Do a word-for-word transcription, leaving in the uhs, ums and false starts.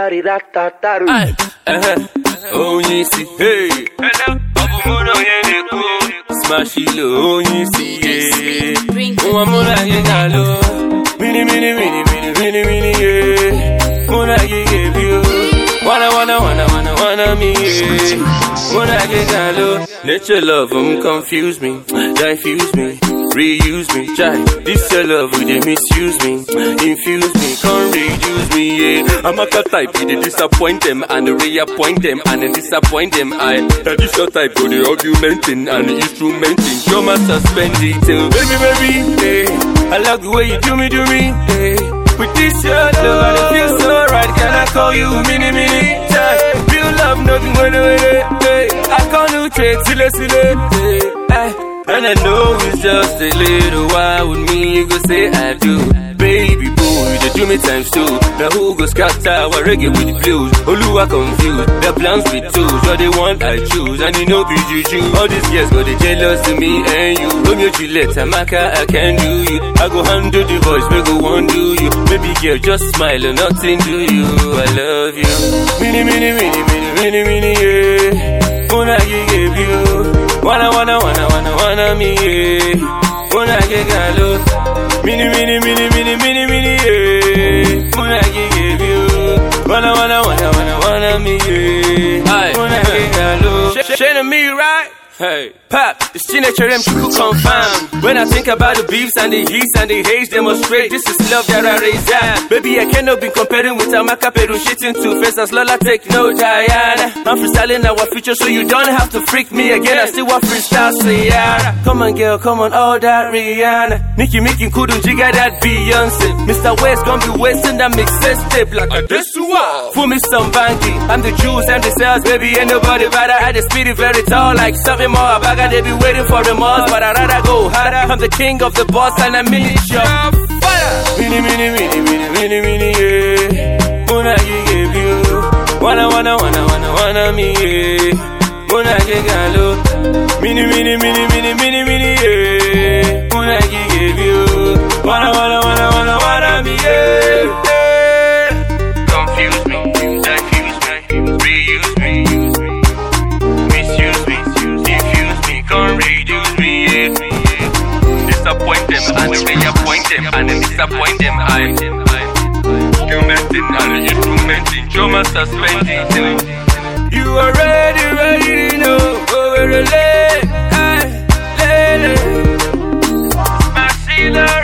dari da da da. Aye, uh-huh. Oh, you see, hey. Hello, Abumono Yeneko. Smash it low, you see, yeah. Oh, I'm gonna get galo. Mini, mini, mini, mini, mini, mini, yeah. Wanna give you. Wanna, wanna, wanna, wanna, wanna me, yeah. Wanna get galo. Let your love, um, confuse me, diffuse me, reuse me, try. This your love, will they misuse me, infuse me, can't reduce me, yeah. I'm a cat type, they disappoint them, and reappoint them, and then disappoint them, I. That this your type, for the argumenting, and the instrumenting, your man suspend it, till. Baby, baby, hey, I love the way you do me, do me, hey. With this your love, I feel so right, can I call you mini, mini, try. Feel love, nothing, when hey. I can't do tricks, silly, silly, hey. And I know it's just a little while with me, you go say I do. Baby boo, you just do me times two. Now who go scatter, what reggae with the blues? Oluwa confused, their plans with twos. You're the one I choose, and you know be juju. All these girls got they jealous to me and you. Romeo Juliet, Amaka, I can do you. I go handle the voice, we go one do you. Baby girl, just smile and nothing do you. I love you. Mini, mini, mini, mini, mini, mini, yeah. Wanna give you. Wanna, wanna, wanna, wanna, wanna me, yeah. Wanna get galo. Mini, mini, mini, mini, mini, mini, yeah. Wanna give you. Wanna, wanna, wanna, wanna, wanna me, yeah. Wanna get galo. Shane me, right? Hey, Pop, this teenager them you could confirm. When I think about the beefs and the heats and the haze demonstrate, this is love that I raise up. Baby, I cannot be comparing with Amaka Peru shitting two faces. Lola, take no Diana. I'm freestyling our future, so you don't have to freak me again. I still want freestyle Sierra. Come on, girl, come on, all that Rihanna. Nicki Mickey couldn't jigger that Beyonce. Mister West gonna be wasting that mixes tape like a Desua. Fool me some banky. I'm the juice and the cells, baby, ain't nobody better. I just speed it very tall like something more. Baga, they be waiting for the Mars, but I'd rather go harder. I'm the king of the boss and I mean it, yo. Fire! Mini, mini, mini, mini, mini, mini, yeah. Wanna give you. Wanna, wanna, wanna, wanna, wanna me, yeah. Wanna get galo. Mini, mini, mini, mini, mini, mini, yeah. Wanna give you. Wanna, wanna, wanna, wanna, wanna me, yeah. Confuse me, diffuse me, reuse me, use me, misuse me, diffuse me, can't reduce me, yeah. Disappoint them and reappoint them and disappoint them, I. Instrumenting and instrumenting, trauma suspending. You already ready to know over the lane, I, lady. My sealer.